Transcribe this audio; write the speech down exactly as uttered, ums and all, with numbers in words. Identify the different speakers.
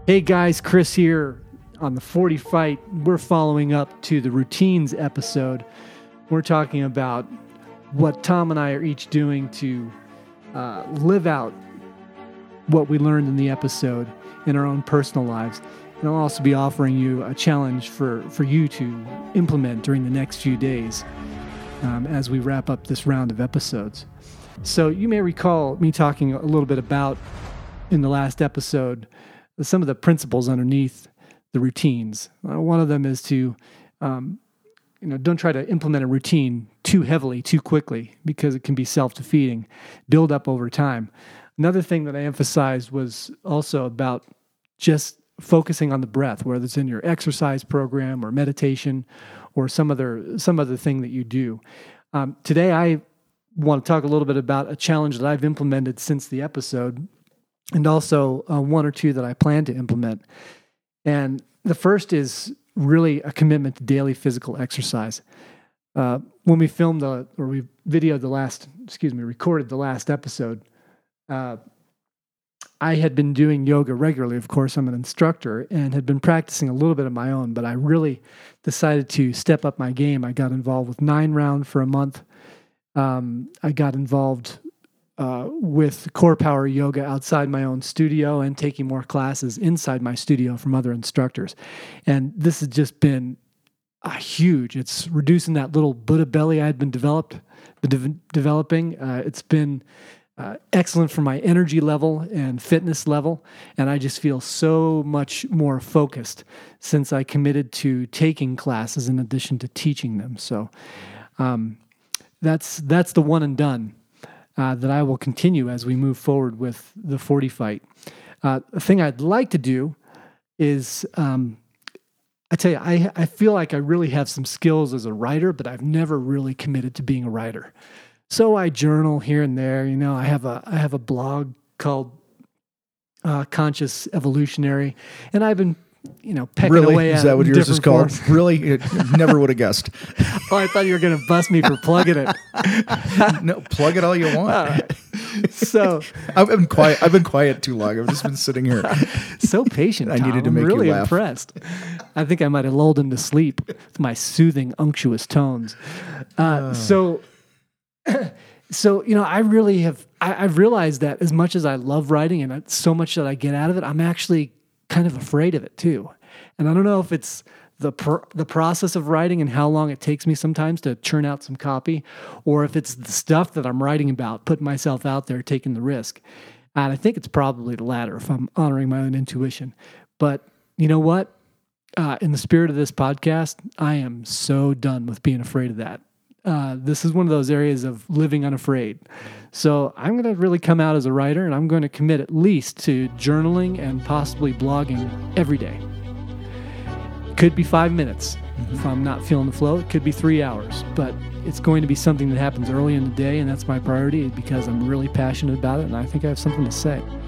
Speaker 1: Hey guys, Chris here on the forty Fight. We're following up to the routines episode. We're talking about what Tom and I are each doing to uh, live out what we learned in the episode in our own personal lives. And I'll also be offering you a challenge for, for you to implement during the next few days um, as we wrap up this round of episodes. So you may recall me talking a little bit about, in the last episode, some of the principles underneath the routines. Uh, one of them is to, um, you know, don't try to implement a routine too heavily, too quickly, because it can be self-defeating. Build up over time. Another thing that I emphasized was also about just focusing on the breath, whether it's in your exercise program or meditation or some other some other thing that you do. Um, today, I want to talk a little bit about a challenge that I've implemented since the episode, and also uh, one or two that I plan to implement. And the first is really a commitment to daily physical exercise. Uh, when we filmed the, or we videoed the last, excuse me, recorded the last episode, uh, I had been doing yoga regularly. Of course, I'm an instructor and had been practicing a little bit of my own, but I really decided to step up my game. I got involved with Nine Round for a month. Um, I got involved Uh, with Core Power Yoga outside my own studio and taking more classes inside my studio from other instructors. And this has just been uh, huge. It's reducing that little Buddha belly I had been developed, de- developing. Uh, it's been uh, excellent for my energy level and fitness level. And I just feel so much more focused since I committed to taking classes in addition to teaching them. So um, that's that's the one and done. Uh, that I will continue as we move forward with the forty Fight. Uh, the thing I'd like to do is, um, I tell you, I, I feel like I really have some skills as a writer, but I've never really committed to being a writer. So I journal here and there. You know, I have a I have a blog called uh, Conscious Evolutionary, and I've been, you know, pecking
Speaker 2: really?
Speaker 1: away at it.
Speaker 2: Is that what yours is called?
Speaker 1: Forms.
Speaker 2: Really? It, never would have guessed.
Speaker 1: Oh, I thought you were going to bust me for plugging it.
Speaker 2: No, plug it all you want.
Speaker 1: Uh, so
Speaker 2: I've been quiet. I've been quiet too long. I've just been sitting here.
Speaker 1: So patient, Tom.
Speaker 2: I needed to
Speaker 1: I'm
Speaker 2: make
Speaker 1: really
Speaker 2: you laugh.
Speaker 1: impressed. I think I might have lulled him to sleep with my soothing, unctuous tones. Uh, uh. So, so you know, I really have. I, I've realized that as much as I love writing and so much that I get out of it, I'm actually kind of afraid of it too. And I don't know if it's the pr- the process of writing and how long it takes me sometimes to churn out some copy, or if it's the stuff that I'm writing about, putting myself out there, taking the risk. And I think it's probably the latter if I'm honoring my own intuition. But you know what? Uh, in the spirit of this podcast, I am so done with being afraid of that. Uh, this is one of those areas of living unafraid. So I'm going to really come out as a writer, and I'm going to commit at least to journaling and possibly blogging every day. Could be five minutes. Mm-hmm. If I'm not feeling the flow, it could be three hours. But it's going to be something that happens early in the day, and that's my priority because I'm really passionate about it, and I think I have something to say.